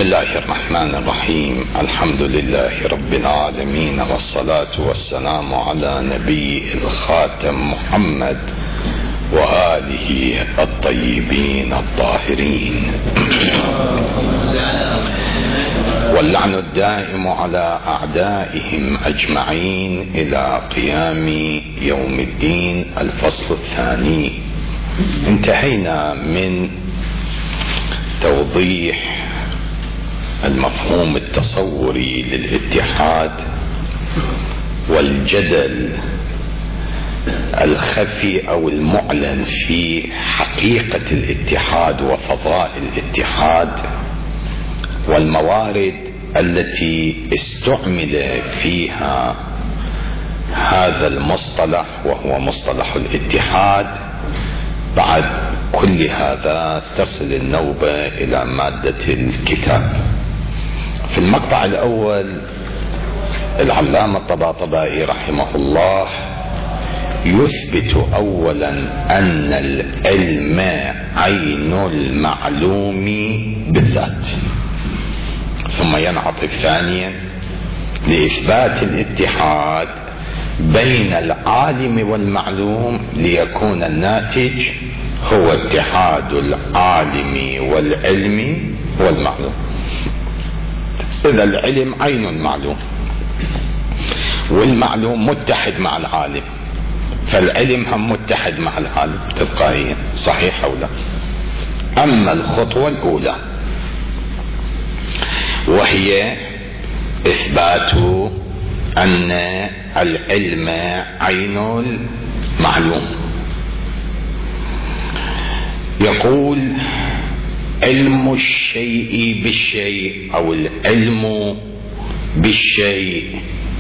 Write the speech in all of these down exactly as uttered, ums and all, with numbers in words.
بسم الله الرحمن الرحيم. الحمد لله رب العالمين، والصلاة والسلام على نبي الخاتم محمد وآله الطيبين الطاهرين، واللعن الدائم على أعدائهم أجمعين إلى قيام يوم الدين. الفصل الثاني. انتهينا من توضيح المفهوم التصوري للاتحاد والجدل الخفي أو المعلن في حقيقة الاتحاد وفضاء الاتحاد، والموارد التي استعمل فيها هذا المصطلح وهو مصطلح الاتحاد. بعد كل هذا تصل النوبة إلى مادة الكتاب. في المقطع الأول العلامة الطباطبائي رحمه الله يثبت أولا أن العلم عين المعلوم بالذات، ثم ينعطف ثانيا لإثبات الاتحاد بين العالم والمعلوم ليكون الناتج هو اتحاد العالم والعلم والمعلوم. إذا العلم عين المعلوم والمعلوم متحد مع العالم، فالعلم هم متحد مع العالم تلقائيا، صحيح أو لا؟ أما الخطوة الأولى وهي إثبات أن العلم عين المعلوم، يقول علم الشيء بالشيء أو العلم بالشيء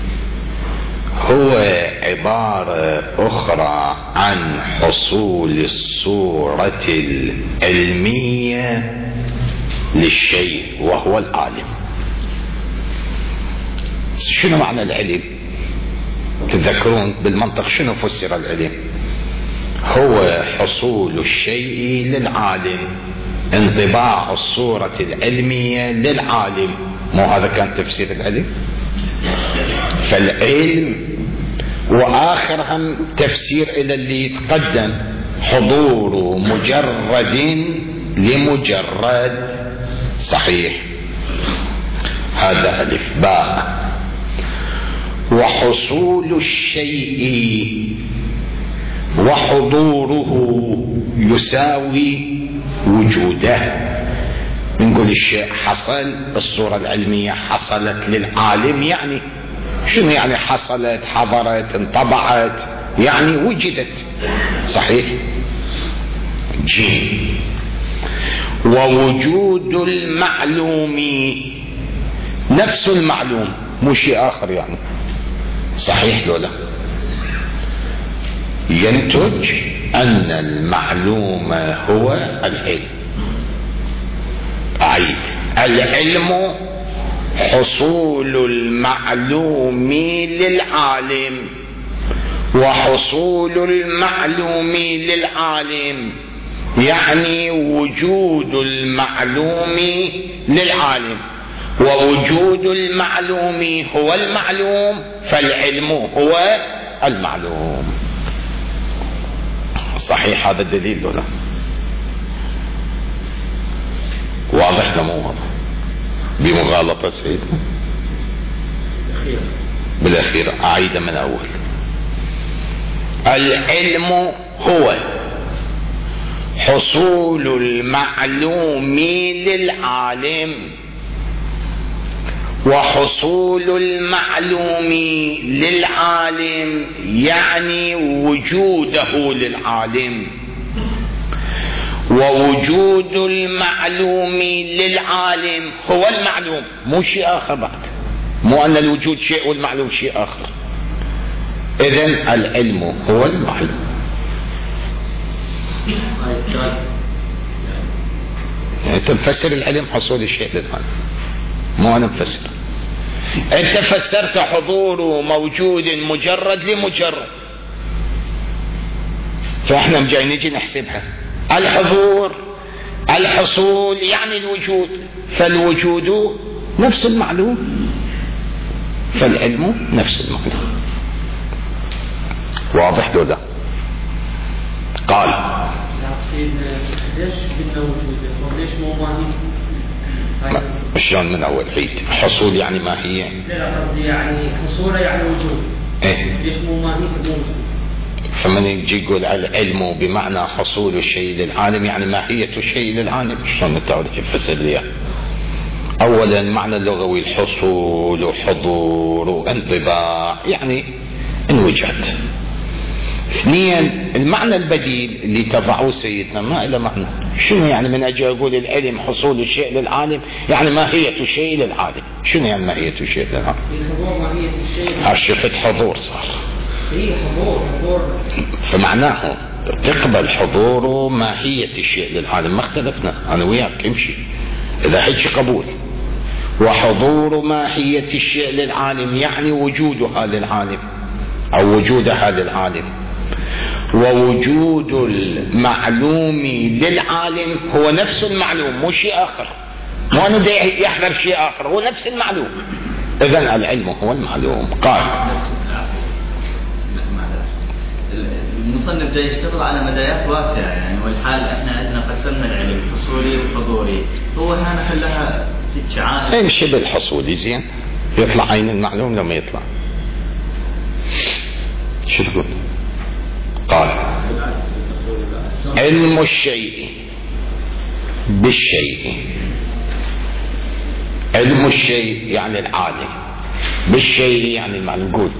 هو عبارة أخرى عن حصول الصورة العلمية للشيء وهو العالم. شنو معنى العلم؟ تذكرون بالمنطق شنو فسر العلم؟ هو حصول الشيء للعالم، انطباع الصورة العلمية للعالم. مو هذا كان تفسير العلم؟ فالعلم وآخرهم تفسير إلى اللي يتقدم، حضور مجرد لمجرد، صحيح؟ هذا ألف باء. وحصول الشيء وحضوره يساوي وجوده. نقول الشيء حصل، الصورة العلمية حصلت للعالم، يعني شنو يعني حصلت؟ حضرت، انطبعت، يعني وجدت، صحيح؟ جيم. ووجود المعلوم نفس المعلوم، مو شيء آخر، يعني صحيح لولا؟ ينتج أن المعلوم هو العلم. أعيد: العلم حصول المعلوم للعالم، وحصول المعلوم للعالم يعني وجود المعلوم للعالم، ووجود المعلوم هو المعلوم، فالعلم هو المعلوم. صحيح هذا الدليل ولا؟ واضح ولا مو واضح؟ بمغالطة سيد بالأخير. أعيد من أول: العلم هو حصول المعلوم للعالم، وحصول المعلوم للعالم يعني وجوده للعالم، ووجود المعلوم للعالم هو المعلوم، مو شيء آخر بعد. مو أن الوجود شيء والمعلوم شيء آخر. إذن العلم هو المعلوم. يعني تفسر العلم حصول الشيء للعالم، مو أنا مفسر. أنت فسرت حضور موجود مجرد لمجرد، فإحنا جاي نجي نحسبها. الحضور الحصول يعني الوجود، فالوجود نفس المعلوم، فالعلم نفس المعلوم. واضح لو لا؟ قال ليش قلنا وجود وليش مو ماهي؟ شلون من اول عيد؟ حصول يعني ماهية؟ لا قصدي يعني حصوله يعني وجود. ايه ليش مو ماهي مو؟ فمن يجي يقول العلم بمعنى حصول الشيء للعالم يعني ماهية الشيء للعالم، شلون انت تفسر لي؟ اولا المعنى اللغوي الحصول وحضور وانطباع يعني انوجد. اثنين المعنى البديل اللي تضعوه سيدنا ما له معنى. شنو يعني من اجي اقول العلم حصول الشيء للعالم يعني ماهية الشيء للعالم؟ شنو يعني ماهية الشيء للعالم؟ الحضور ماهية الشيء. عشفت حضور صار. اي حضور حضور. فمعناه تقبل حضوره ماهية الشيء للعالم، ما اختلفنا انا وياك امشي اذا هيك قبول. وحضور ماهية الشيء للعالم يعني وجودها للعالم او وجودها للعالم. ووجود المعلوم للعالم هو نفس المعلوم مو شيء اخر، مو انه يحضر شيء اخر، هو نفس المعلوم. اذا العلم هو المعلوم. قال المصنف جاي يشتغل على مدايات واسعة يعني، والحال احنا عندنا قسمنا العلم حصولي وحضوري، هو هنا خلاها ست شعائر. امشي بالحصولي زين، يطلع عين المعلوم لما يطلع. شو تقول؟ قال علم الشيء بالشيء. علم الشيء يعني العالم، بالشيء يعني المعلوم. قول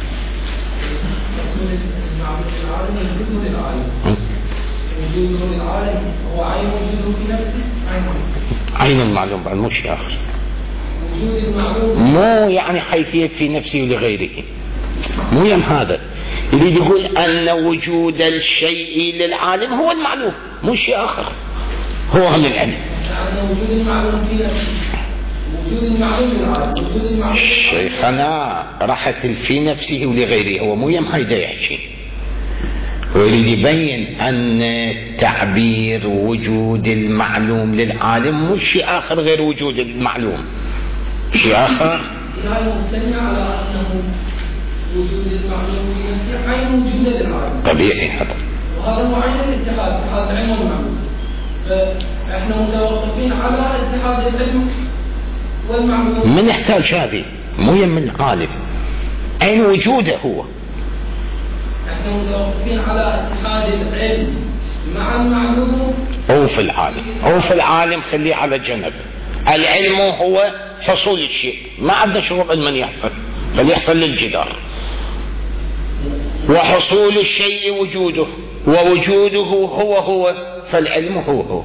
العالم يوجده للعالم. وجوده للعالم هو عين وجوده في نفسه عينه. عين المعلوم بعد مو شيء آخر. وجود المعلوم مو يعني حيثية في نفسه ولغيره، مو يم هذا يريد يقول أن وجود الشيء للعالم هو المعلوم مو شيء آخر، هو هم العلم. لأن وجود المعلوم في نفسه وجود المعلوم للعالم وجود المعلوم. شيخنا راحت في نفسه ولغيره، هو مو يم هيدا يحكي، ويريد يبين أن تعبير وجود المعلوم للعالم مش شيء آخر غير وجود المعلوم، شيء آخر. هاي ممتنع على أنه وجود المعلوم في نفسه عين وجود للعالم. طبيعي هذا. وهذا هو عين الاتحاد، اتحاد العلم والمعلوم. فإحنا متوقفين على اتحاد العلم والمعلوم. من يحتاج هذه؟ مو يم العالم، عين وجوده هو. احنا متوقفين على اتحاد العلم مع المعلوم هو في العالم، هو في العالم خليه على جنب. العلم هو حصول الشيء، ما عندنا شغل علما يحصل، بل يحصل للجدار. وحصول الشيء وجوده، ووجوده هو هو، فالعلم هو هو.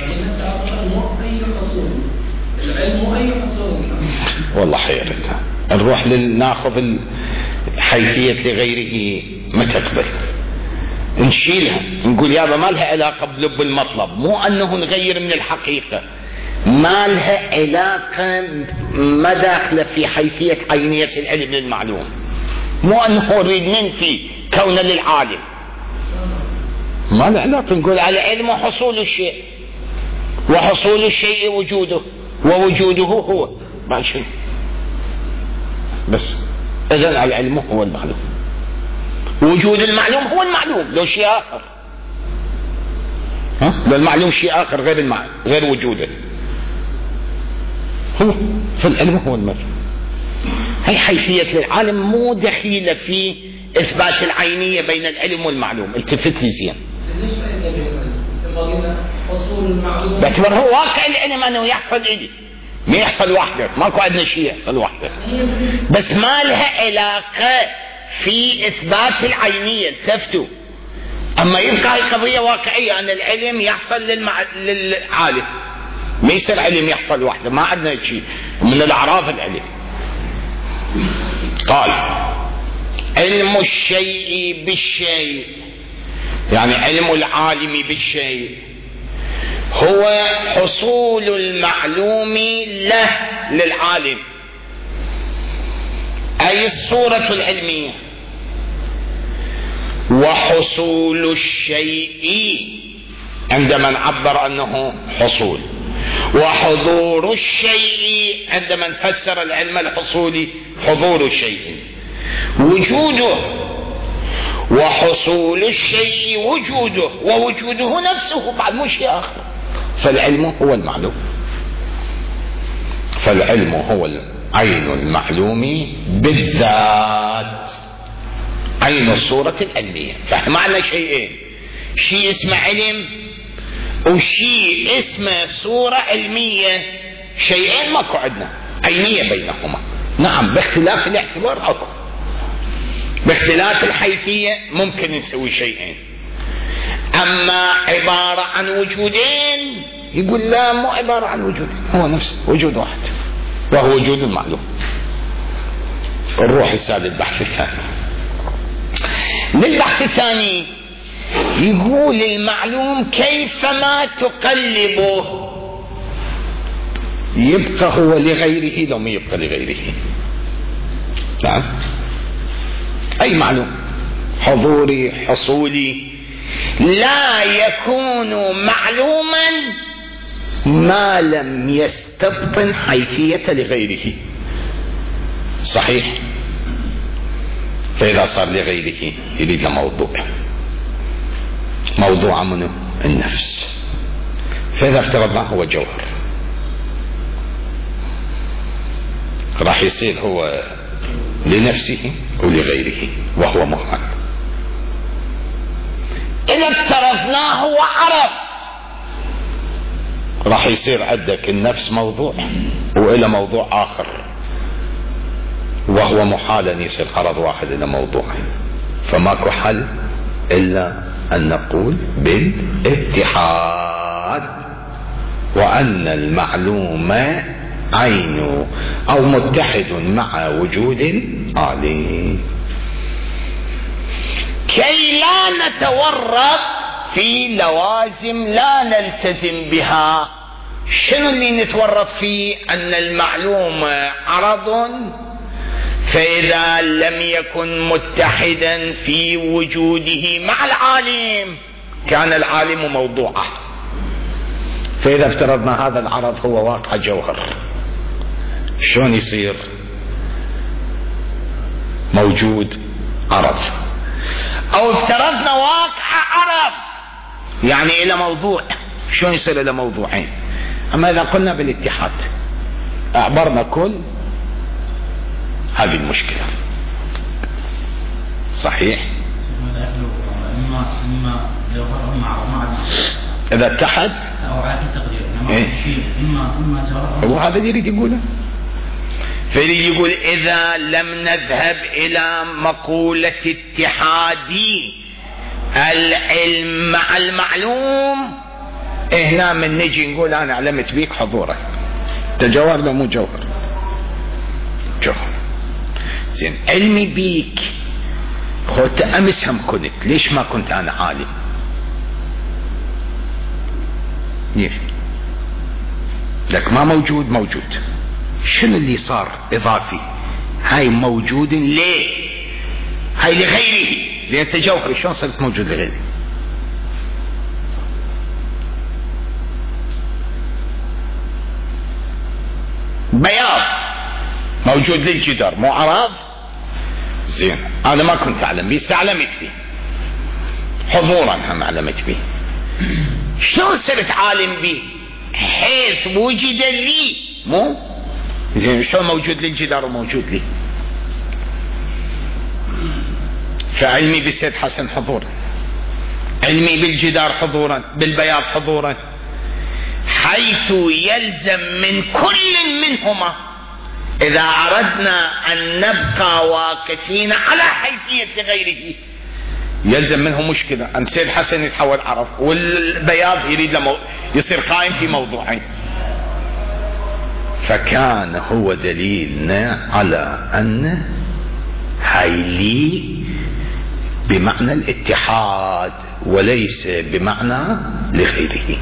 العلم اي حصول. والله خير، نروح ناخذ حيثية لغيره ما تقبل، نشيلها نقول يابا ما لها علاقة بلب المطلب، مو انه نغير من الحقيقة، ما لها علاقة، ما داخلة في حيثية عينية العلم للمعلوم، مو انه نريد ننفي كونه للعالم، ما له علاقة. نقول على العلم حصول الشيء، وحصول الشيء وجوده، ووجوده هو ماشي بس. إذن العلم هو المعلوم، وجود المعلوم هو المعلوم، لو شيء آخر، ها؟ لو المعلوم شيء آخر غير المعلوم غير وجوده هو، فالعلم هو المعلوم. هي حيثية العالم مو دخيلة في إثبات العينية بين العلم والمعلوم. التفت لي زين. باعتبار هو واقع العلم أنه يحصل إلي، ما يحصل وحده، ماكو عندنا شيء يحصل وحده، بس ما لها علاقة في إثبات العينية. التفتوا. أما يبقى هي قضية واقعية أن العلم يحصل للمع... للعالم، ما يصير علم يحصل وحده، ما عندنا شيء من الأعراف العلم. قال علم الشيء بالشيء، يعني علم العالم بالشيء هو حصول المعلوم له للعالم، أي الصورة العلمية، وحصول الشيء عندما نعبر أنه حصول، وحضور الشيء عندما نفسر العلم الحصولي حضور شيء وجوده، وحصول الشيء وجوده، ووجوده نفسه بعد مو شيء آخر. فالعلم هو المعلوم، فالعلم هو عين المعلوم بالذات، عين الصورة العلمية. فمعنى شيئين، شيء اسمه علم وشيء اسمه صورة علمية، شيئين ماكو عندنا عينية بينهما. نعم باختلاف الاعتبار اكو، باختلاف الحيثية ممكن نسوي شيئين، اما عبارة عن وجودين يقول لا مو عبارة عن وجودين، هو نفس وجود واحد وهو وجود المعلوم. نروح السادة البحث الثاني. للبحث الثاني يقول المعلوم كيفما تقلبه يبقى هو لغيره لو ما يبقى لغيره. نعم أي معلوم حضوري حصولي لا يكون معلوما ما لم يستبطن حيثية لغيره. صحيح؟ فإذا صار لغيره يريد موضوع، موضوع منه النفس، فإذا افترضنا هو جوهر راح يصير هو لنفسه ولغيره وهو محال. إذا افترضناه هو عرض راح يصير عندك النفس موضوع وإلى موضوع آخر، وهو محال أن يصير عرض واحد إلى موضوعين. فماكو حل إلا أن نقول بالاتحاد، وأن المعلوم عين أو متحد مع وجود عالي، كي لا نتورط في لوازم لا نلتزم بها. شنو اللي نتورط فيه؟ أن المعلوم عرض، فإذا لم يكن متحدا في وجوده مع العالم كان العالم موضوعه. فإذا افترضنا هذا العرض هو واقع جوهر، شلون يصير موجود عرض؟ أو افترضنا واقع عرض يعني إلى موضوع، شلون يصير إلى موضوعين؟ أما إذا قلنا بالاتحاد أعبرنا كل هذه المشكلة. صحيح؟ إذا اتحد وهذا اللي يريد يقوله، فيريد يقول إذا لم نذهب إلى مقولة اتحادي العلم مع المعلوم، هنا من نجي نقول أنا علمت بيك حضورك، تجوهر لو مو جوهر؟ جوهر. زين علمي بيك خذت أمس هم كنت، ليش ما كنت أنا عالم؟ لك ما موجود موجود، شنو اللي صار إضافي؟ هاي موجود ليه؟ هاي لغيره. زين أنت جوهري شلون صرت موجود لغيره؟ بياض موجود للجدار مو عراض؟ زين أنا ما كنت أعلم به، استعلمت به حضورا، هم علمت به. شلون صرت عالم به؟ حيث وجد لي مو؟ زين شلون موجود للجدار وموجود لي؟ فعلمي بالسيد حسن حضورا، علمي بالجدار حضورا، بالبياض حضورا، حيث يلزم من كل منهما إذا أردنا أن نبقى واقفين على حيثية غيره يلزم منه مشكلة أن سيد حسن يتحول عرف والبياض يريد لمو... يصير قائم في موضوعين. فكان هو دليلنا على أن هايلي بمعنى الاتحاد وليس بمعنى لغيره.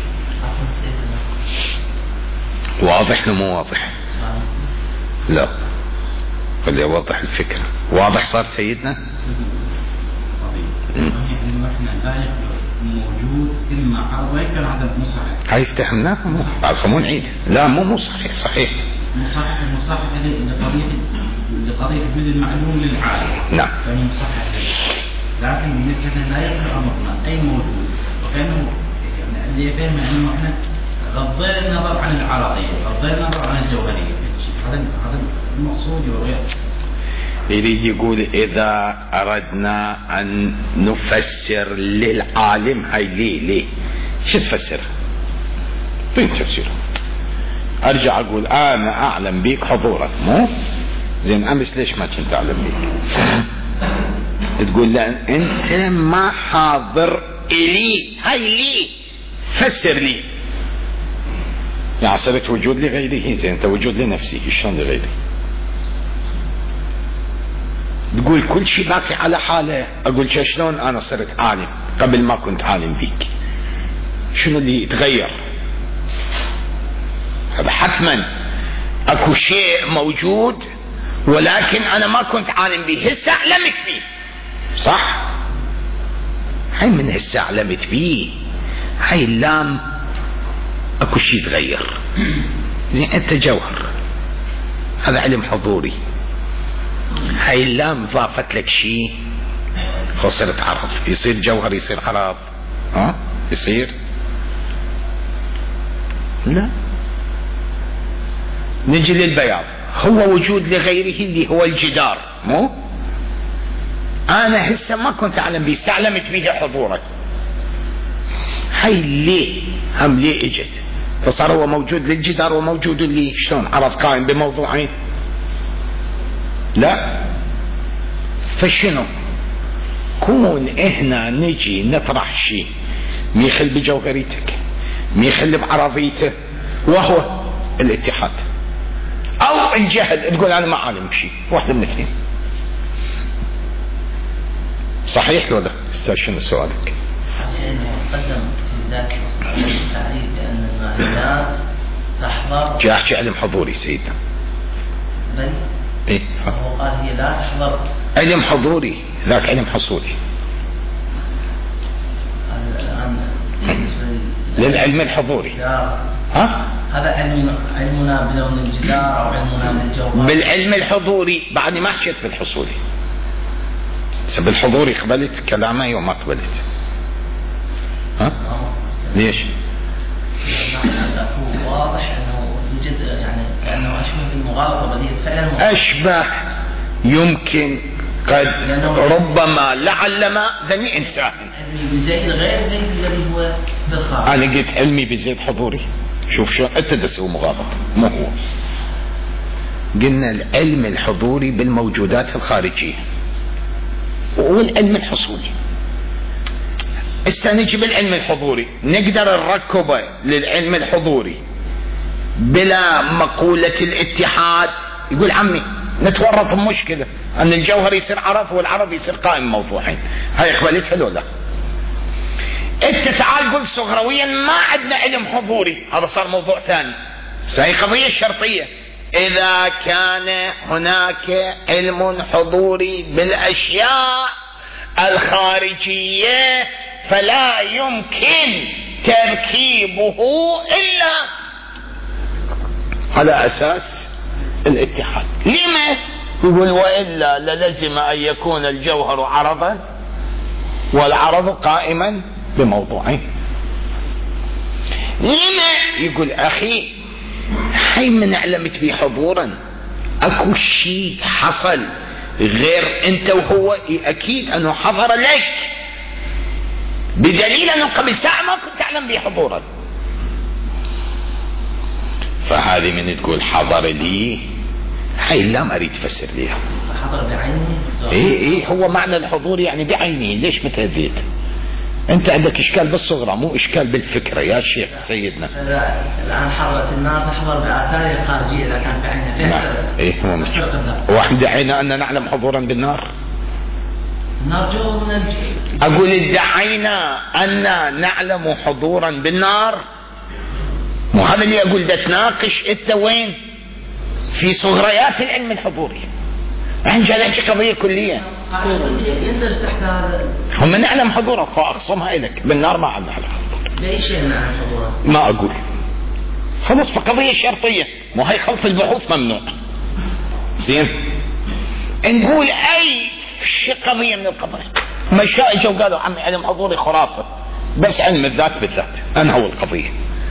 واضح مو واضح؟ لا خلي اوضح الفكرة. واضح صار سيدنا؟ موجود إما عرض ويمكن عدم مو صحيح. هاي افتهمناه عارفه مو نعيد. لا مو مو صحيح صحيح. مصحح مصحح لقضية لقضية وجود المعلوم للعالم. نعم. فهي مصحح لكن مثل لا يقدر أمرنا أي موجود وكأنه اللي يفهم إنه إحنا غضينا النظر عن العرضية غضينا النظر عن الجوهرية. هذا هذا المقصود وغير. يريد يقول إذا أردنا أن نفسر للعالم هاي ليه ليه شو تفسر؟ فين تفسيره؟ أرجع أقول أنا أعلم بيك حضورك مو؟ زين أمس ليش ما كنت أعلم بيك؟ تقول لأن أنت ما حاضر إلي هاي ليه فسر لي. يعني صرت وجود لغيره. زين أنت وجود لنفسك شلون لغيره؟ تقول كل شيء باقي على حاله. اقول شلون انا صرت عالم قبل ما كنت عالم بيك؟ شنو اللي يتغير؟ هذا حتما اكو شيء موجود ولكن انا ما كنت عالم به هسه علمت به. صح؟ هاي من هسه علمت به هاي اللام اكو شيء يتغير. زين انت جوهر هذا علم حضوري. هاي اللام ضافت لك شيء فصرت عرض. يصير جوهر يصير عرض؟ ها يصير؟ لا. نجي للبياض. هو وجود لغيره اللي هو الجدار مو؟ انا هسه ما كنت اعلم به استعلمت به حضورك. هاي ليه هم ليه اجت؟ فصار هو موجود للجدار وموجود اللي شلون عرض قائم بموضوعين. لا. فشنو كون احنا نجي نطرح شيء ميخل بجوهريتك ميخل بعرضيته وهو الاتحاد او الجهل تقول انا ما عالم بشيء واحدة من الاثنين. صحيح ولا استاذ شنو سؤالك؟ لانه قدم في ذاك التعريف بان المعلومات تحضر. جاء احكي علم حضوري سيدنا. بل ايه هو قال هي لا تحضر. علم حضوري ذاك علم حصولي. الان للعلم الحضوري. ها؟ هذا علم علمنا بلون الجدار او علمنا بالجوهر. بالعلم الحضوري بعدني ما حكيت بالحصولي. بالحضوري قبلت كلامي وما قبلت. ها؟ ليش؟ واضح انه يوجد يعني كانه اشبه بالمغالطه بديهه فعلا. اشبه يمكن قد ربما لعلما ذني انسان. بزيد غير زيد الذي هو بالخارج. انا قلت علمي بزيد حضوري. شوف شو انت تسوي مغالطه مو هو. قلنا العلم الحضوري بالموجودات الخارجيه والعلم الحصولي. هسه نجي بالعلم الحضوري نقدر نركبه للعلم الحضوري بلا مقولة الاتحاد. يقول عمي نتورط بمشكلة ان الجوهر يصير عرض والعرض يصير قائم موضوعين. هاي قبلتها لو لا؟ انت تعال قل صغرويا ما عندنا علم حضوري. هذا صار موضوع ثاني. هاي قضية شرطية. اذا كان هناك علم حضوري بالاشياء الخارجية فلا يمكن تركيبه الا على اساس الاتحاد. لما؟ يقول والا للزم ان يكون الجوهر عرضا والعرض قائما بموضوعين. لما؟ يقول اخي هاي من علمت بي حضورا اكو شيء حصل غير انت وهو اكيد انه حضر لك بدليل انه قبل ساعة ما كنت تعلم به حضورا. فهذه من تقول حضر لي هاي لا ما اريد افسر ليها. حضر بعينه. ايه ايه هو معنى الحضور يعني بعينه. ليش متهديت؟ انت عندك اشكال بالصغرى مو اشكال بالفكرة يا شيخ سيدنا. الان حضرت النار تحضر باثارها الخارجية اذا كان بعينها. نعم. ايه هو واحد ادعينا ان نعلم حضورا بالنار. النار جوهر من الجيل. اقول ادعينا ان نعلم حضورا بالنار. مو هذا اللي اقول ده تناقش انت وين في صغريات العلم الحضوري. احنا جاي نحكي قضية كلية. يندرج تحت هذا. هم نعلم حضورك اخصمها لك بالنار ما عندنا حضور. باي شيء نعلم حضورك؟ ما اقول. خلص فقضية شرطية، مو هي خلط البحوث ممنوع. زين؟ نقول اي شيء قضية من القضايا. مشاء اجوا قالوا عمي علم حضوري خرافة، بس علم الذات بالذات انهوا القضية.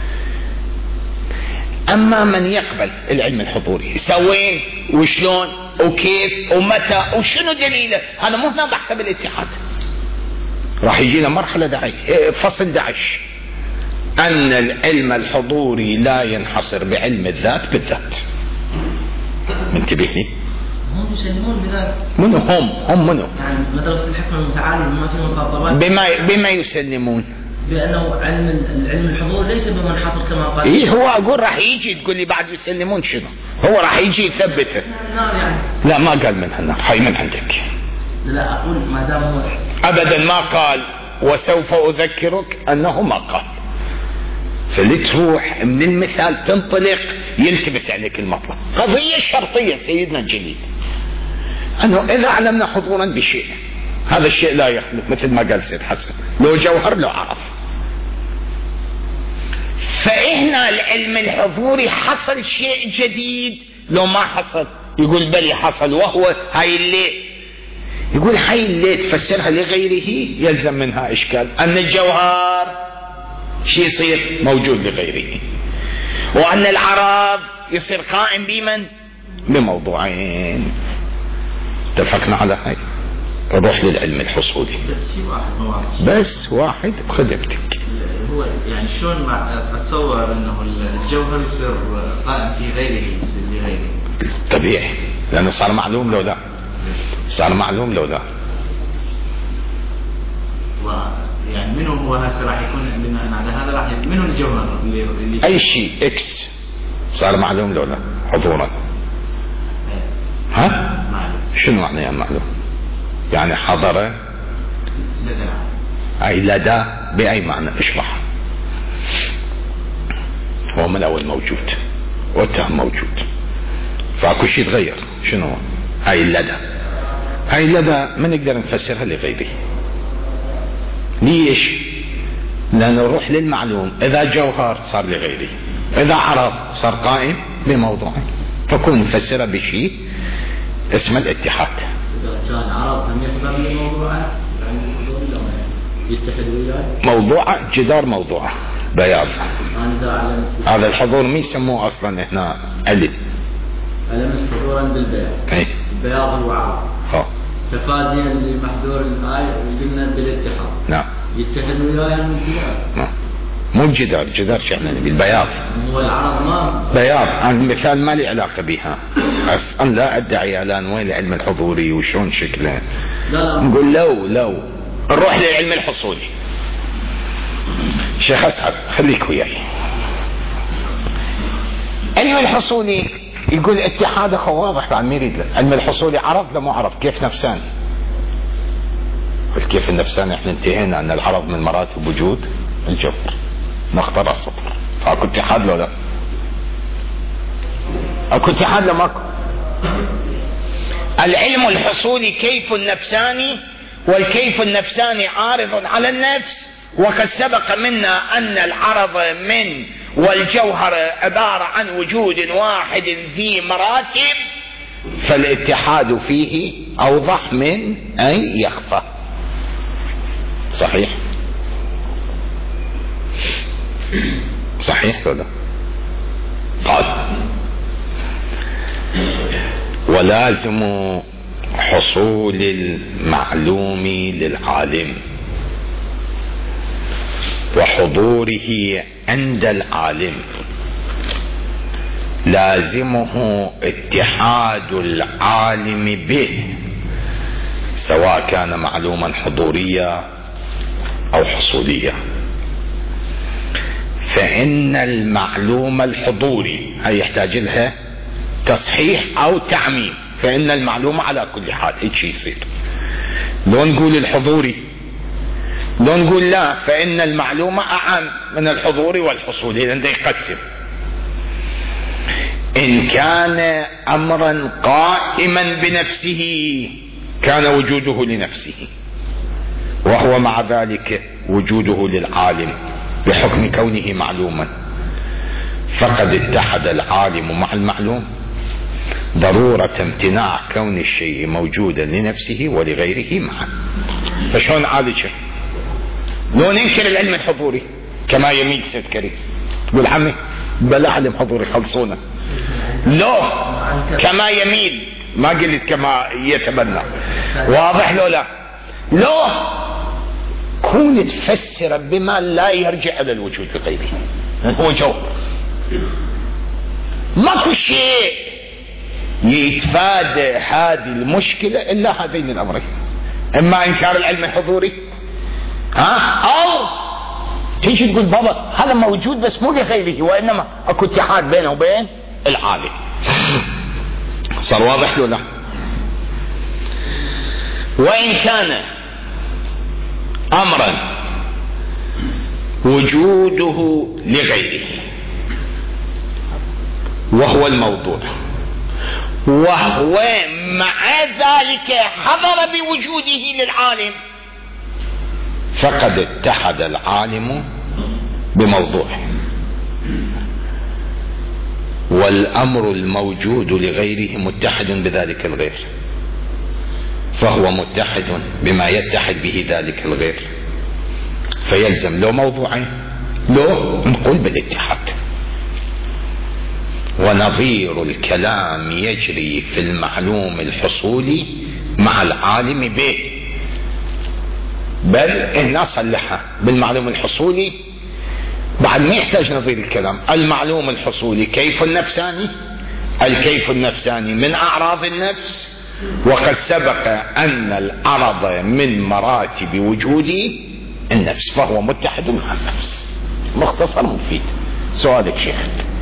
اما من يقبل العلم الحضوري سوين وشلون وكيف ومتى وشنو دليله، هذا مو هنا بحث بالاتحاد. راح يجينا مرحلة داعي فصل داعش ان العلم الحضوري لا ينحصر بعلم الذات بالذات. منتبه لي؟ هم يسلمون بذلك. منو هم؟ هم منو؟ يعني مدرسة الحكم المتعالي ما في مخاطبات. بما بما يسلمون؟ بأنه علم العلم الحضور ليس بمنحصر كما قال. إيه هو أقول راح يجي تقول لي بعد يسلمون شنو؟ هو راح يجي يثبته. يعني. لا ما قال من هالنار، هاي من عندك. لا أقول ما دام هو. أبدا ما قال وسوف أذكرك أنه ما قال. فاللي تروح من المثال تنطلق يلتبس عليك المطلب. قضية شرطية سيدنا الجليل أنه إذا علمنا حضورا بشيء هذا الشيء لا يخلف، مثل ما قال سيد حسن لو جوهر لو عرف. فإهنا العلم الحضوري حصل شيء جديد لو ما حصل؟ يقول بلي حصل، وهو هاي الليل. يقول هاي الليل تفسرها لغيره يلزم منها إشكال أن الجوهر شيء يصير موجود لغيره، وأن العرض يصير قائم بمن؟ بموضوعين. اتفقنا على هاي. روح للعلم الحصولي. بس شيء واحد ما واحد. بس واحد بخدمتك. هو يعني شلون مع اتصور انه الجوهر يصير قائم في غيره يصير لغيره. طبيعي لانه صار معلوم لو لا. صار معلوم لو لا. يعني منو هو هسه راح يكون بناء على هذا راح منو الجوهر اللي, اللي اي شيء اكس صار معلوم لو لا حضورا. ها؟ معلوم. شنو معنى يعني معلوم؟ يعني حضر لدى. اي لدى باي معنى؟ اشرح. هو من اول موجود والتهم موجود فاكو شيء تغير. شنو هاي لدى؟ هاي لدى ما نقدر نفسرها لغيره. ليش؟ لأنه نروح للمعلوم إذا جوهر صار لغيره، إذا عرض صار قائم بموضوعه، فكون نفسرها بشيء اسمه الاتحاد. إذا كان عرض هم يحضر لموضوعه يتحد وياه. موضوعه جدار موضوعه بياض. هذا الحضور مين يسموه أصلا هنا؟ علم. علم حضورا بالبياض. أي. البياض هو عرض. ها. تفاديا لمحذور الآية قلنا بالاتحاد. نعم. يتحد وياه من الجدار. نعم. مو الجدار، الجدار شأنه بالبياض. هو العرض ما. بياض. أنا المثال ما لي علاقة بها. أصلا لا أدعي الآن وين العلم الحضوري وشون شكله. لا لا. نقول لو لو نروح للعلم الحصولي. شيخ أسعد خليك وياي. العلم الحصولي يقول اتحاده واضح بعد ما يريد له. علم الحصولي عرض لا مو عرض، كيف نفساني؟ قلت كيف النفساني؟ احنا انتهينا ان العرض من مراتب وجود الجوهر نختار السطر. فاكو اتحاد لو لا؟ اكو اتحاد لو ماكو؟ العلم الحصولي كيف النفساني، والكيف النفساني عارض على النفس، وقد سبق منا ان العرض من والجوهر عبارة عن وجود واحد ذي مراتب، فالاتحاد فيه أوضح من أن يخفى. صحيح؟ صحيح ولا؟ قال ولازم حصول المعلوم للعالم وحضوره عند العالم لازمه اتحاد العالم به، سواء كان معلوما حضوريا او حصوليا. فإن المعلوم الحضوري هي يحتاج لها تصحيح او تعميم. فإن المعلومة على كل حال هيك يصير. لو نقول الحضوري، لو نقول لا، فإن المعلومة أعم من الحضوري والحصولي لأنه يقسم. إن كان أمرا قائما بنفسه كان وجوده لنفسه، وهو مع ذلك وجوده للعالم بحكم كونه معلوما، فقد اتحد العالم مع المعلوم ضرورة امتناع كون الشيء موجودا لنفسه ولغيره معا. فشون نعالجه؟ لو ننكر العلم الحضوري كما يميل سيد كريم، تقول عمي بلا علم حضوري خلصونا، لو كما يميل، ما قلت كما يتبنى، واضح لو لا؟ لو كون تفسر بما لا يرجع الى الوجود لغيره، هو جوهر، ماكو شيء يتفادى هذه المشكلة الا هذين الامرين، اما انكار العلم الحضوري ها، او تيجي تقول بابا هذا موجود بس مو لغيره، وانما اكو اتحاد بينه وبين العالم. صار واضح له لا؟ وان كان امرا وجوده لغيره وهو الموضوع، وهو مع ذلك حضر بوجوده للعالم، فقد اتحد العالم بموضوعه، والامر الموجود لغيره متحد بذلك الغير، فهو متحد بما يتحد به ذلك الغير، فيلزم له موضوعين، له نقول بالاتحاد. ونظير الكلام يجري في المعلوم الحصولي مع العالم به، بل إن صلحها بالمعلوم الحصولي بعد ما يحتاج نظير الكلام. المعلوم الحصولي كيف النفساني، الكيف النفساني من أعراض النفس، وقد سبق أن العرض من مراتب وجود النفس، فهو متحد مع النفس. مختصر مفيد. سؤالك شيخ.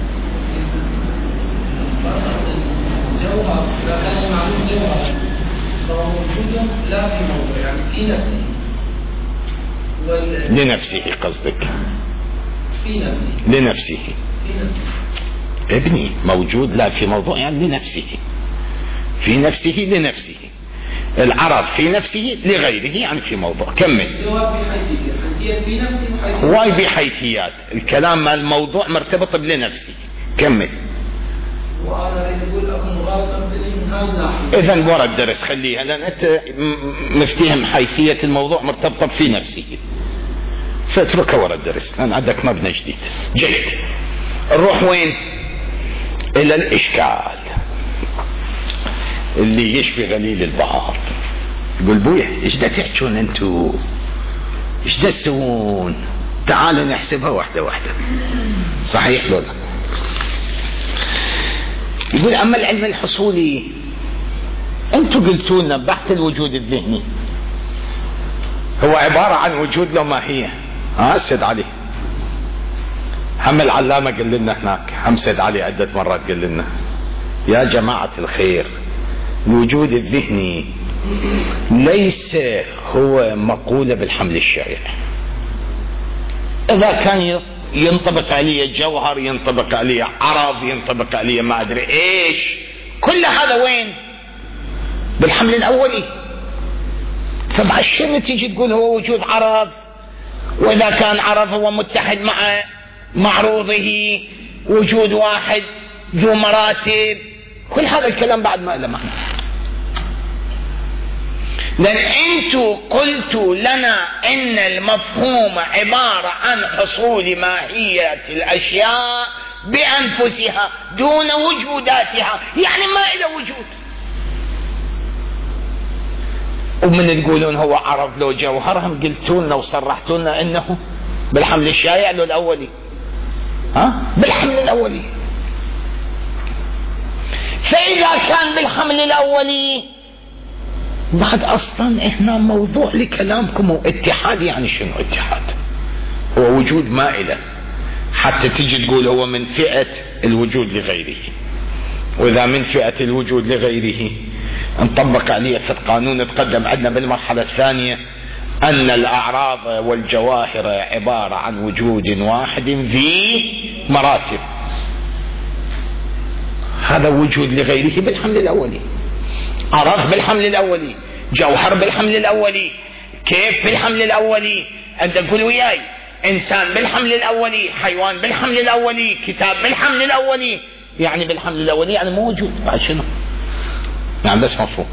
جوهر إذا كان المعلوم جوهر فهو موجود لا في موضوع، يعني في نفسه وال... لنفسه قصدك؟ في نفسه لنفسه في نفسه ابني موجود لا في موضوع، يعني لنفسه، في نفسه لنفسه. العرض في نفسه لغيره يعني في موضوع. كمل. جواب بحيثيات، حيثيات في نفسه وحيثيات واي بحيثيات، الكلام مع الموضوع مرتبط بلنفسه. كمل. وانا اريد اقول اكون غلط من هذا الناحيه. اذا ورا الدرس خليها، لان انت مفتهم حيثيه الموضوع مرتبطه في نفسه، فاتركها ورا الدرس لان عندك مبنى جديد. جيد. نروح وين؟ الى الاشكال اللي يشفي غليل البحر. يقول بويا ايش دا تحجون انتو، ايش دا تسوون؟ تعالوا نحسبها واحده واحده. صحيح لولا؟ يقول اما العلم الحصولي انتو قلتوا لنا بحث الوجود الذهني هو عبارة عن وجود له ماهية. ها سيد علي هم العلامة قال لنا هناك، هم سيد علي عدة مرات قال لنا يا جماعة الخير الوجود الذهني ليس هو مقولة بالحمل الشائع. اذا كان ينطبق عليه جوهر، ينطبق عليه عرض، ينطبق عليه ما ادري ايش، كل هذا وين؟ بالحمل الاولي. فبعشر تيجي تقول هو وجود عرض، واذا كان عرض هو متحد مع معروضه، وجود واحد ذو مراتب، كل هذا الكلام بعد ما له معنى. لأن انتوا قلتوا لنا ان المفهوم عبارة عن حصول ماهية الاشياء بانفسها دون وجوداتها، يعني ما إلى وجود. ومن تقولون هو عرض له جوهر، هم قلتوا لنا وصرحتوا لنا انه بالحمل الشائع له الاولي. ها بالحمل الاولي. فاذا كان بالحمل الاولي بعد اصلا هنا موضوع لكلامكم اتحاد. يعني شنو اتحاد؟ هو وجود مائلة حتى تجي تقول هو من فئة الوجود لغيره، واذا من فئة الوجود لغيره نطبق عليه في القانون تقدم عندنا بالمرحلة الثانية ان الاعراض والجواهر عبارة عن وجود واحد ذي مراتب. هذا وجود لغيره بالحمل الأولي. عرف بالحمل الأولي، جوهر بالحمل الأولي، كيف بالحمل الأولي. أنت تقول وياي إنسان بالحمل الأولي، حيوان بالحمل الأولي، كتاب بالحمل الأولي، يعني بالحمل الأولي يعني موجود. بعد شنو يعني؟ بس مفهوم.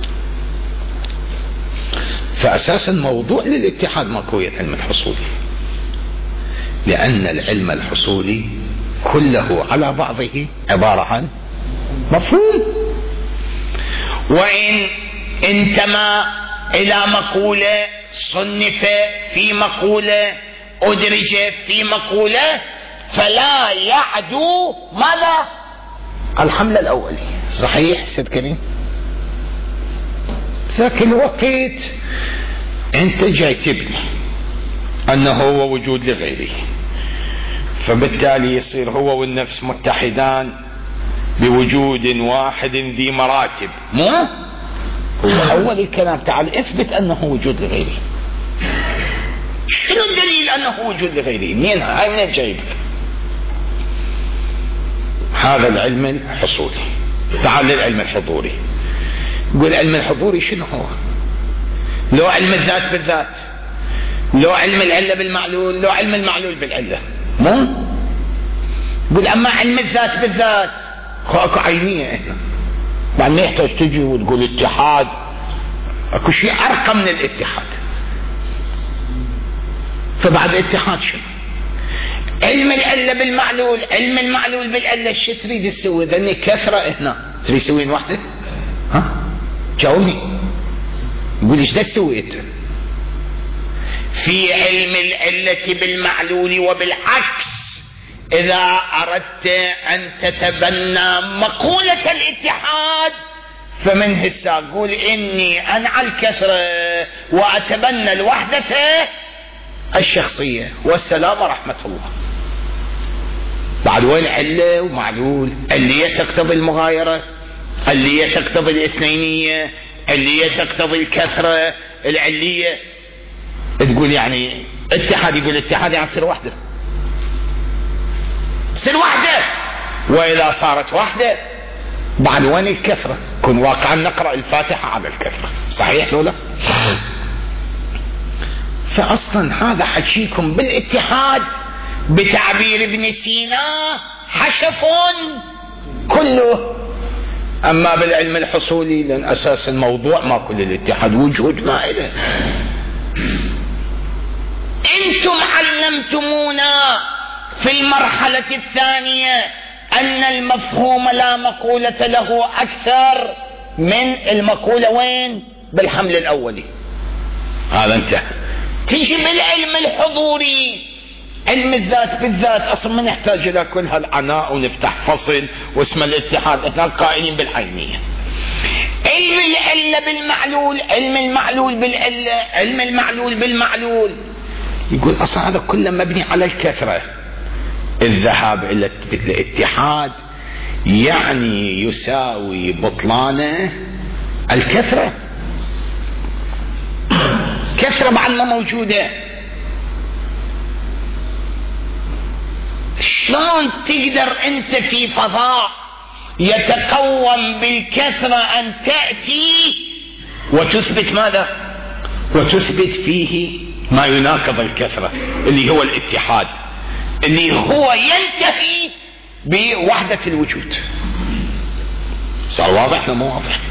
فأساسا موضوع للاتحاد ماكوية علم الحصولي، لأن العلم الحصولي كله على بعضه عبارة عن مفهوم. وإن انتمى إلى مقولة صنف في مقولة أدرج في مقولة فلا يعدو ماذا؟ الحمل الأولي. صحيح سيد كريم؟ ذاك الوقت انت جاي تبني انه هو وجود لغيره، فبالتالي يصير هو والنفس متحدان بوجود واحد ذي مراتب. مو هو اول الكلام، تعال اثبت انه وجود لغيره. شنو الدليل انه وجود لغيره؟ منين هاي من جايب؟ هذا العلم الحصولي. تعال للعلم الحضوري. يقول علم الحضوري شنو هو؟ لو علم الذات بالذات، لو علم العلة بالمعلول، لو علم المعلول بالعلة. مو يقول اما علم الذات بالذات اكو عينية هنا، بعد ما يحتاج تجي وتقول اتحاد. اكو شيء ارقى من الاتحاد. فبعد اتحاد شنو؟ علم العلة بالمعلول، علم المعلول بالعلة. شو تريد تسوي؟ ذني كثرة هنا، تريد تسوين واحدة؟ ها جاوبني. يقول ايش سويت؟ في علم العلة بالمعلول وبالعكس اذا اردت ان تتبنى مقولة الاتحاد فمن هسه قول اني انعى الكثرة واتبنى الوحدة الشخصية والسلام ورحمة الله. بعد وين علة ومعلول؟ علية تقتضي المغايرة، علية تقتضي الاثنينية، علية تقتضي الكثرة، العلية. تقول يعني اتحاد، يقول اتحاد يعني صير وحدة، صير وحدة. وإذا صارت وحدة بعد وين الكثرة؟ كن واقعا نقرأ الفاتحة على الكثرة. صحيح لولا؟ فأصلا هذا حكيكم بالاتحاد بتعبير ابن سينا حشف كله. أما بالعلم الحصولي لأن أساس الموضوع ما كل الاتحاد وجود ما إله. أنتم علمتمونا في المرحلة الثانية أن المفهوم لا مقولة له أكثر من المقولة وين؟ بالحمل الأولي. هذا انتهى. تجي بالعلم الحضوري، علم الذات بالذات اصلا ما نحتاج الى كل هالعناء ونفتح فصل واسم الاتحاد، احنا قائلين بالعينية. علم العلة بالمعلول، علم المعلول بالعلة، علم المعلول بالمعلول. يقول اصلا هذا كله مبني على الكثرة. الذهاب الى الاتحاد يعني يساوي بطلانه الكثرة. كثرة بعد ما موجودة. شلون تقدر انت في فضاء يتقوم بالكثرة ان تأتي وتثبت ماذا؟ وتثبت فيه ما يناقض الكثرة اللي هو الاتحاد، اللي هو ينتهي بوحدة الوجود. صار واضح مو واضح؟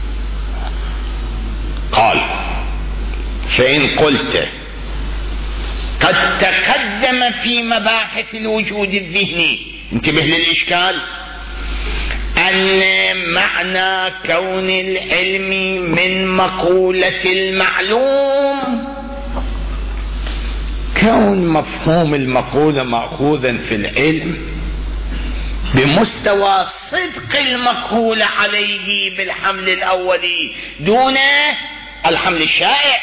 قال فإن قلت قد تقدم في مباحث الوجود الذهني، انتبه للإشكال، أن معنى كون العلم من مقولة المعلوم، كون مفهوم المقولة مأخوذا في العلم بمستوى صدق المقولة عليه بالحمل الأولي دون الحمل الشائع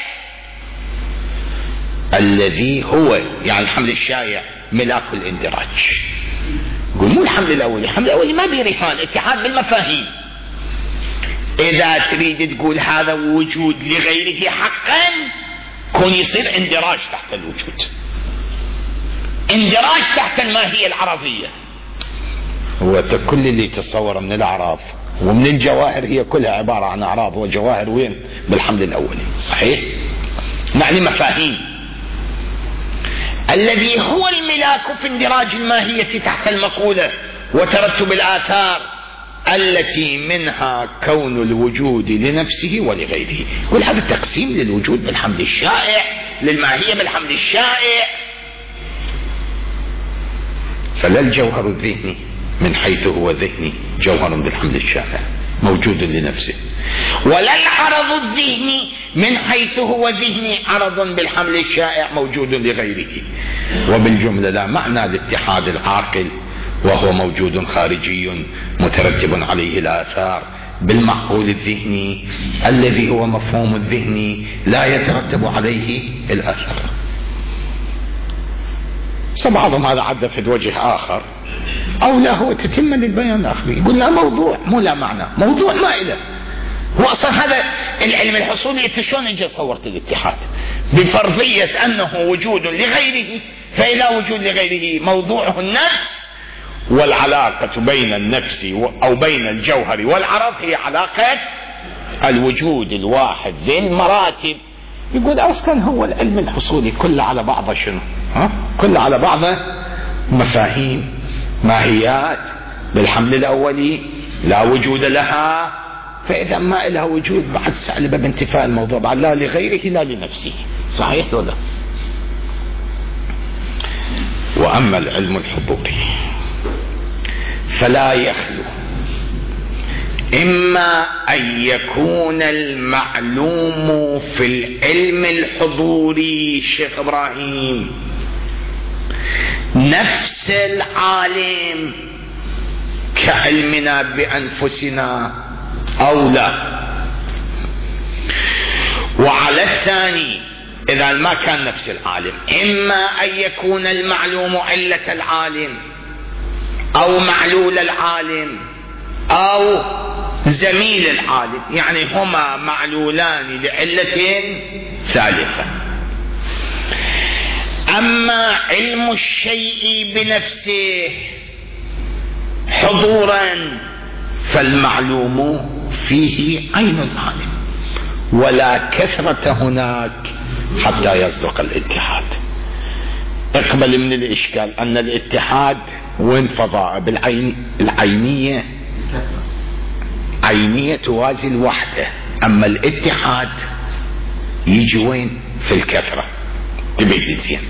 الذي هو يعني الحمل الشائع ملاك الاندراج. يقول مو الحمل الأولي، الحمل الأولي ما بيرفع الاتحاد بالمفاهيم. إذا تريد تقول هذا وجود لغيره حقا كون يصير اندراج تحت الوجود، اندراج تحت الماهية العربية. هو كل اللي تصور من الأعراض ومن الجواهر هي كلها عبارة عن أعراض وجواهر. وين؟ بالحمل الأولي. صحيح؟ يعني مفاهيم. الذي هو الملاك في اندراج الماهية تحت المقولة وترتب الآثار التي منها كون الوجود لنفسه ولغيره. كل هذا التقسيم للوجود بالحمل الشائع، للماهية بالحمل الشائع. فلا الجوهر الذهني من حيث هو ذهني جوهر بالحمل الشائع موجود لنفسه، ولا العرض الذهني من حيث هو ذهني عرض بالحمل الشائع موجود لغيره. وبالجملة لا معنى الاتحاد العاقل وهو موجود خارجي مترتب عليه الآثار بالمعقول الذهني الذي هو مفهوم الذهني لا يترتب عليه الأثر. بعضهم هذا عد في وجه آخر أو لا هو تتم للبيان الآخر، يقول لا موضوع مو لا معنى، موضوع ما إله. هو أصلا هذا العلم الحصولي شلون اجى صورت الاتحاد بفرضية أنه وجود لغيره، فإذا وجود لغيره موضوعه النفس، والعلاقة بين النفس أو بين الجوهر والعرض هي علاقة الوجود الواحد ذي المراتب. يقول أصلا هو العلم الحصولي كله على بعضه شنو؟ ها؟ كله على بعضه مفاهيم، ماهيات بالحمل الأولي لا وجود لها، فإذا ما لها وجود بعد سألبة بانتفاء الموضوع بعد لا لغيره لا لنفسه. صحيح ولا؟ وأما العلم الحضوري فلا يخلو إما أن يكون المعلوم في العلم الحضوري شيخ إبراهيم نفس العالم كعلمنا بأنفسنا أو لا. وعلى الثاني إذا ما كان نفس العالم إما أن يكون المعلوم علة العالم أو معلول العالم أو زميل العالم، يعني هما معلولان لعلة ثالثة. أما علم الشيء بنفسه حضورا فالمعلوم فيه عين العالم، ولا كثرة هناك حتى يصدق الاتحاد. اقبل من الإشكال أن الاتحاد وين فضاء بالعين العينية، عينية توازي الوحدة، أما الاتحاد يجي وين؟ في الكثرة. تبين زين.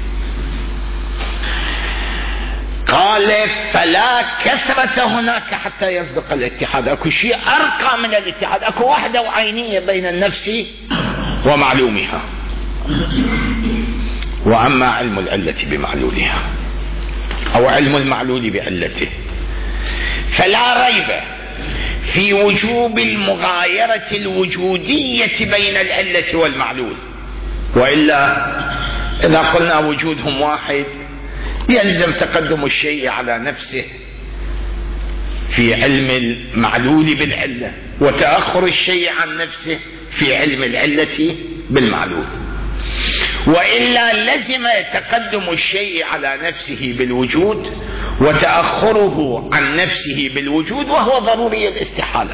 قال فلا كثرة هناك حتى يصدق الاتحاد. اكو شيء ارقى من الاتحاد، اكو وحدة وعينية بين النفس ومعلومها. واما علم العلة بمعلولها او علم المعلول بعلته فلا ريب في وجوب المغايرة الوجودية بين العلة والمعلول، وإلا إذا قلنا وجودهم واحد يلزم تقدم الشيء على نفسه في علم المعلول بالعلة، وتأخر الشيء عن نفسه في علم العلة بالمعلول، وإلا لزم تقدم الشيء على نفسه بالوجود وتأخره عن نفسه بالوجود، وهو ضروري الاستحالة.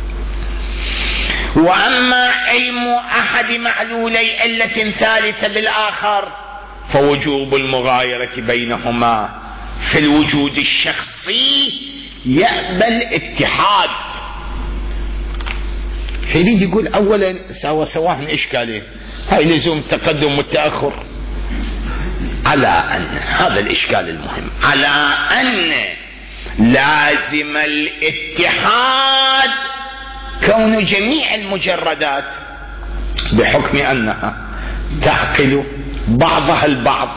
وأما علم أحد معلولي علة ثالثة بالآخر فوجوب المغايرة بينهما في الوجود الشخصي يقبل اتحاد. فيريد يقول أولا سوا سواه من إشكالين، هاي لزوم تقدم والتأخر، على أن هذا الإشكال المهم، على أن لازم الاتحاد كون جميع المجردات بحكم أنها تعقل بعضها البعض،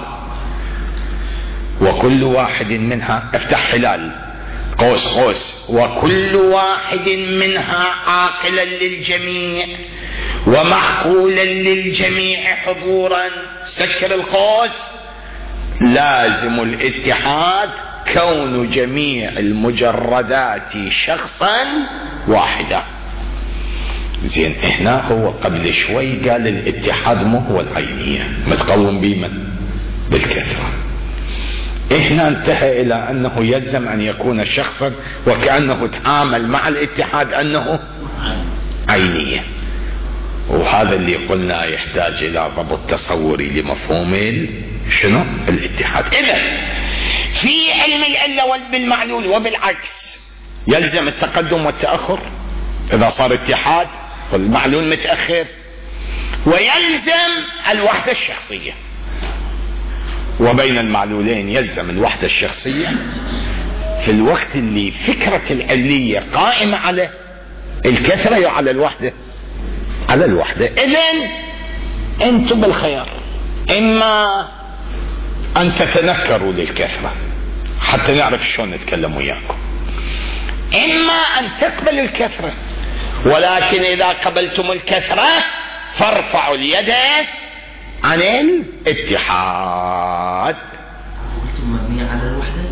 وكل واحد منها افتح حلال قوس قوس وكل واحد منها عاقلا للجميع ومعقولا للجميع حضورا سكر القوس، لازم الاتحاد كون جميع المجردات شخصا واحدا. زين هنا هو قبل شوي قال الاتحاد مو هو العينية، متقوم بمن؟ بالكثرة. احنا انتهى الى انه يلزم ان يكون شخصا وكأنه تعامل مع الاتحاد انه عينية، وهذا اللي قلنا يحتاج الى ضبط تصوري لمفهوم شنو الاتحاد. اذا في علم العلة بالمعلول وبالعكس يلزم التقدم والتأخر اذا صار اتحاد والمعلول متأخر، ويلزم الوحدة الشخصية، وبين المعلولين يلزم الوحدة الشخصية في الوقت اللي فكرة العلية قائمة على الكثرة وعلى الوحدة على الوحدة. إذن أنتم بالخيار، إما أن تتنكروا للكثرة حتى نعرف شلون نتكلم وياكم، إما أن تقبل الكثرة، ولكن إذا قبلتم الكثرة فارفعوا اليد عن الاتحاد. مبنية على الوحدة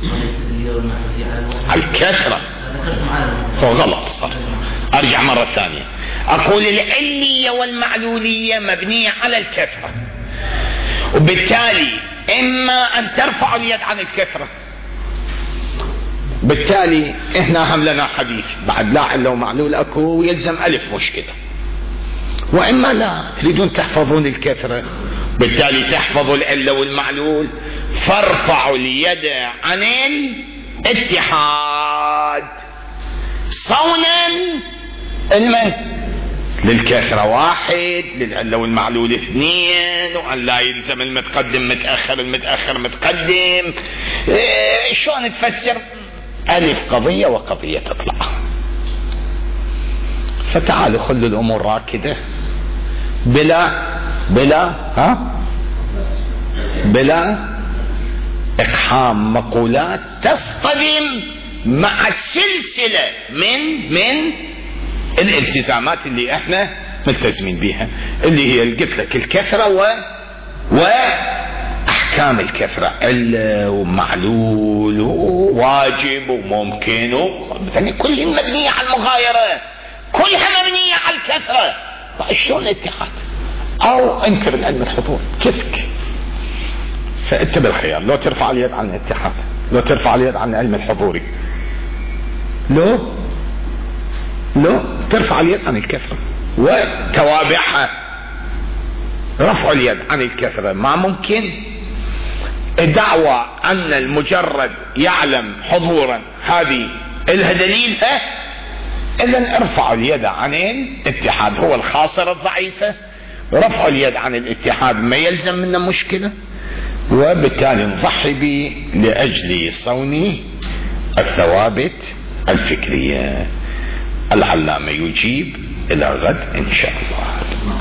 على الكثرة هو غلط صح. ارجع مرة ثانية اقول العلية والمعلولية مبنية على الكثرة، وبالتالي اما ان ترفع اليد عن الكثرة، بالتالي احنا هم لنا حديث بعد لا علة ومعلول اكو ويلزم الف مشكلة، واما لا تريدون تحفظون الكثرة بالتالي تحفظوا العلة والمعلول فارفعوا اليد عن الاتحاد صونا المن للكثرة واحد، للعلة والمعلول اثنين، وأن لا يلزم المتقدم متأخر المتأخر متقدم. إيه شلون تفسر ألف قضية وقضية تطلع؟ فتعالوا خلوا الأمور راكدة بلا بلا ها بلا إقحام مقولات تصطدم مع السلسلة من من الالتزامات اللي احنا ملتزمين بها، اللي هي قلت لك الكثرة و واحكام الكثرة، علة ومعلول وواجب وممكن يعني كلها مبنية على المغايرة، كلها مبنية على الكثرة. شلون الاتحاد؟ او انكر العلم الحضور كيفك. فانت بالخيار، لو ترفع اليد عن الاتحاد، لو ترفع اليد عن العلم الحضوري، لو لو ترفع اليد عن الكثرة وتوابعها. رفع اليد عن الكثرة ما ممكن، الدعوة أن المجرد يعلم حضورا هذه لها دليلها، إذن ارفعوا اليد عن الاتحاد هو الخاصرة الضعيفة، رفع اليد عن الاتحاد ما يلزم منا مشكلة، وبالتالي نضحي به لأجل صون الثوابت الفكرية. العلامة يجيب إلى غد إن شاء الله.